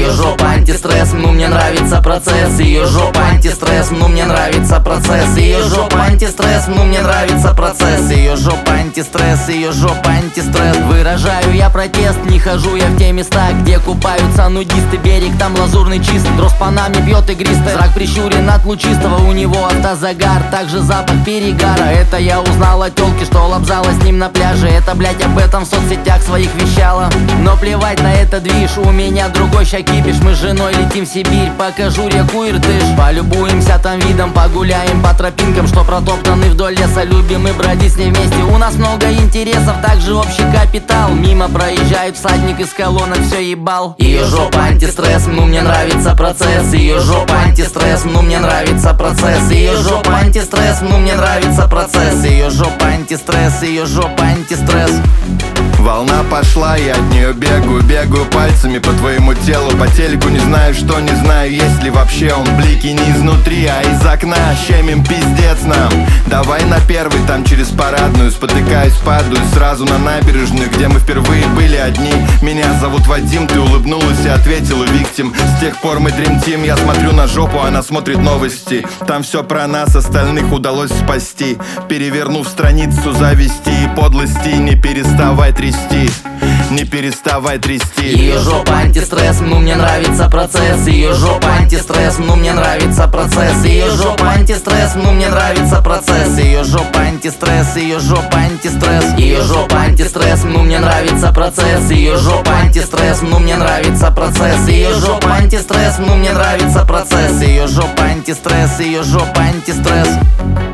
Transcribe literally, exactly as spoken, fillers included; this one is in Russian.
Ее жопа антистресс, ну мне нравится процесс. Ее жопа антистресс, ну мне нравится процесс. Ее жопа антистресс, ну мне нравится процесс. Ее жопа антистресс, ее жопа антистресс. Выражаю я протест, не хожу я в те места, где купаются нудисты. Берег там лазурный чист, дрозд по нами бьет игристый. Зрак прищурен от лучистого, у него автозагар, также запах перегара. Это я узнал от тёлки, что лобзала с ним на пляже. Это, блять, об этом в соцсетях своих вещала. Но плевать на это движ, у меня другой ща кипиш. Мы с женой летим в Сибирь, покажу реку Иртыш. Полюбуемся там видом, погуляем по тропинкам, что протоптаны вдоль леса. Любим и бродить с ней вместе, у нас много интересов, также общий капитал. Мимо проезжает всадник из колонок, все ебал. Ее жопа антистресс, ну мне нравится процесс. Ее жопа антистресс, ну мне нравится процесс. Ее жопа антистресс, ну мне нравится процесс. Ее жопа антистресс, ее жопа антистресс. Волна пошла, я от нее бегаю, бегаю пальцами по твоему телу. По телеку не знаю, что не знаю, есть ли вообще он. Блики не изнутри, а из окна. Щемим пиздец нам. Давай на первый, там через парадную. Спотыкаюсь, падаю сразу на набережную, где мы впервые были одни. Меня зовут Вадим, ты улыбнулась и ответила Виктим. С тех пор мы Dream Team, я смотрю на жопу, она смотрит новости. Там все про нас, остальных удалось спасти. Перевернув страницу зависти и подлости, не переставай трясти. Не переставай трясти. Ее жопа антистресс, ну мне нравится процесс. Ее жопа антистресс, ну мне нравится процесс. Ее жопа антистресс, ну мне нравится процесс. Ее жопа антистресс, ее жопа антистресс. Ее жопа антистресс, ну мне нравится процесс. Ее жопа антистресс, ну мне нравится процесс. Ее жопа антистресс, ну мне нравится процесс. Ее жопа антистресс, ее жопа антистресс.